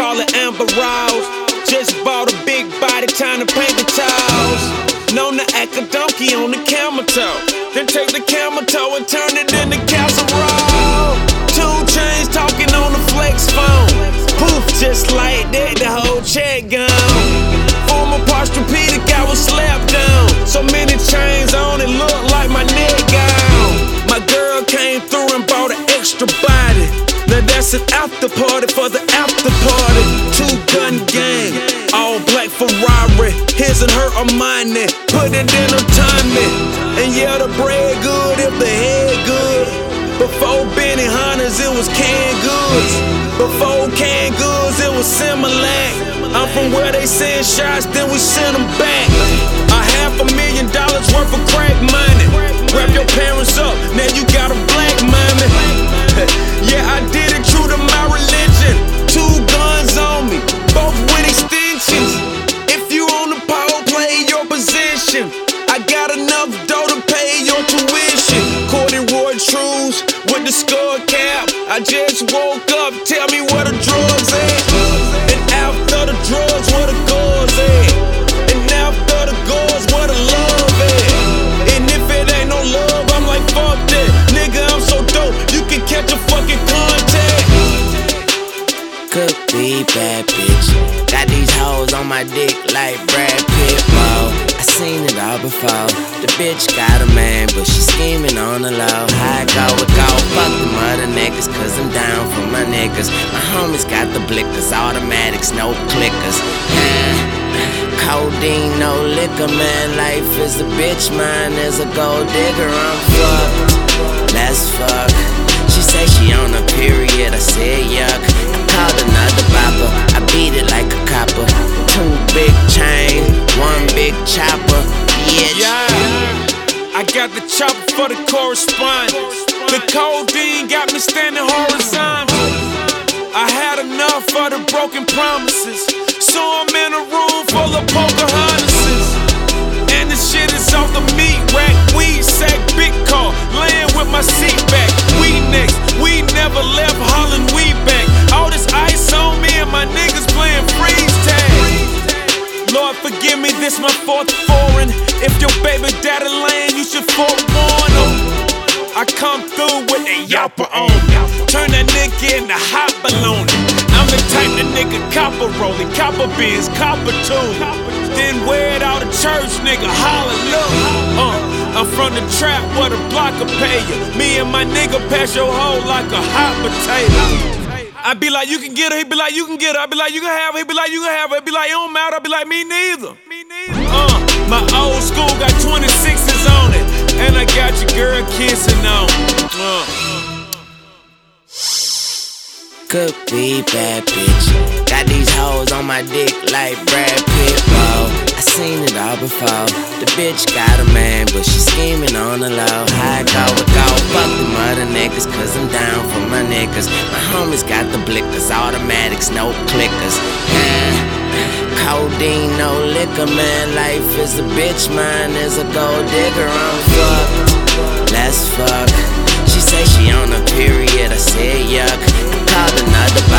call it Amber Rose. Just bought a big body, time to paint the toes. Known to act a donkey on the camel toe. Then take the camel toe and turn it into casserole. 2 Chainz talking on the flex phone. Poof, just like that, the whole check gone. Former Posturepedic, I was slapped down. So many chains on it, look like my neck gone. My girl came through and bought an extra body. Now that's an after party for the after party. 2-gun gang, all black Ferrari. His and her Armani, put it in a timing. And yeah, the bread good if the head good. Before Benny Hunters, it was canned goods. Before canned goods, it was Similac. I'm from where they send shots, then we send them back. $500,000 worth of crack money. Wrap your parents up, now you got a black mommy. Yeah, I did it true to my religion. 2 guns on me, both with extensions. If you on the pole, play your position. I got enough dough to pay your tuition. Corduroy trues with the skull cap. I just woke up, tell me where the drugs at. And after the drugs, where the goals at. And after the goals, where the love at. And if it ain't no love, I'm like, fuck that. Nigga, I'm so dope, you can catch a fucking contact. Could be bad bitch. Got these hoes on my dick like Brad Pitt, whoa. I seen it all before. The bitch got a man, but she scheming on the low. High go, fuck them other niggas, cause I'm down for my niggas. My homies got the blickers, automatics, no clickers. Codeine, no liquor, man. Life is a bitch, mine is a gold digger. I'm fucked, let's fuck. She say she on a period, I said yuck. I called another bopper, I beat it like a copper. 2 big chains, 1 big chopper, bitch. Yeah, I got the chopper for the correspondence. The codeine got me standing horizontal. I had enough for the broken promises. So I'm in a room full of Pocahontases. And the shit is off the meat rack. Weed sack, big car, laying with my seat back. We next, we never left Holland, we back. All this ice on me and my niggas playing freeze tag. Lord forgive me, this my 4th foreign. If your baby daddy lame, you should forewarn him. I come through with a yapper on me. Turn that nigga into hot balloon. I'm the type that nigga copper rolling, copper beans, copper too. Then wear it out of church, nigga, hallelujah. I'm from the trap where the block will pay you. Me and my nigga pass your hoe like a hot potato. I be like, you can get her, he be like, you can get her. I be like, you can have her, he be like, you can have her. He be like, it don't matter, I be like, me neither. My old school got 26s on it. And I got your girl kissing on it. Could be bad bitch. Got these hoes on my dick like Brad Pitt, whoa. I seen it all before. The bitch got a man, but she scheming on the low. High go, fuck them other niggas, cause I'm down for my niggas. My homies got the blickers, automatics, no clickers. Codeine, no liquor, man. Life is a bitch, mine is a gold digger. I'm fucked, let's fuck. She say she on a period, I said yuck. I called another